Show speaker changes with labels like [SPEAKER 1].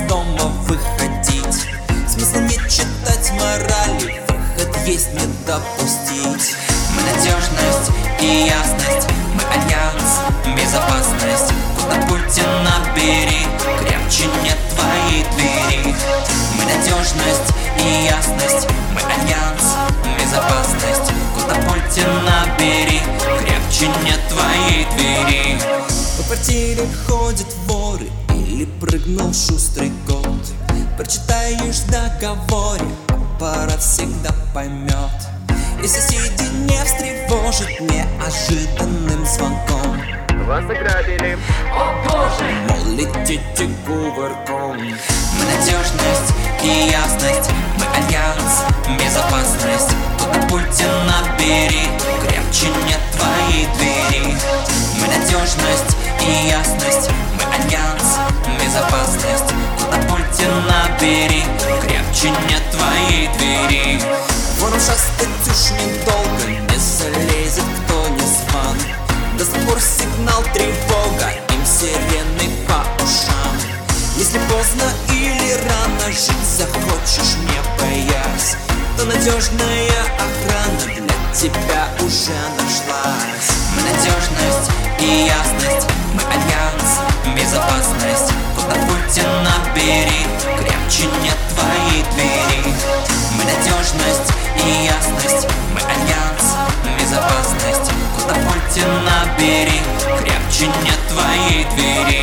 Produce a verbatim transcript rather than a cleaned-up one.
[SPEAKER 1] дома выходить. Смысл не читать морали, выход есть не допустить. Мы надежность и ясность, мы альянс, безопасность. Куда Путина бери, крепче нет твоей двери. Мы надежность и ясность, мы альянс, безопасность. Куда Путина бери, крепче нет твоей двери. По квартире ходят воры или прыгнул шустрый кот. Прочитаешь в договоре, аппарат всегда поймет. И соседи не встревожат неожиданным звонком.
[SPEAKER 2] Вас ограбили.
[SPEAKER 1] О боже! Мол, летите кувырком. Мы надежность и ясность, мы альянс, безопасность. Куда Путина бери, крепче нет твоей двери. Мы надежность и ясность, мы альянс, безопасность. Куда Путина бери, крепче нет твоей двери. Вором шастать уж недолго, не залезет кто не зван. До сих пор сигнал тревога, им сирены по ушам. Если поздно или рано жить захочешь, не боясь, то надежная охрана для тебя уже нашлась. Мы надежность и ясность, мы альянс, безопасность. Куда Путина бери, крепче нет твоей двери. Мы надежность и ясность, мы альянс, безопасность. Куда Путина бери, крепче нет твоей двери.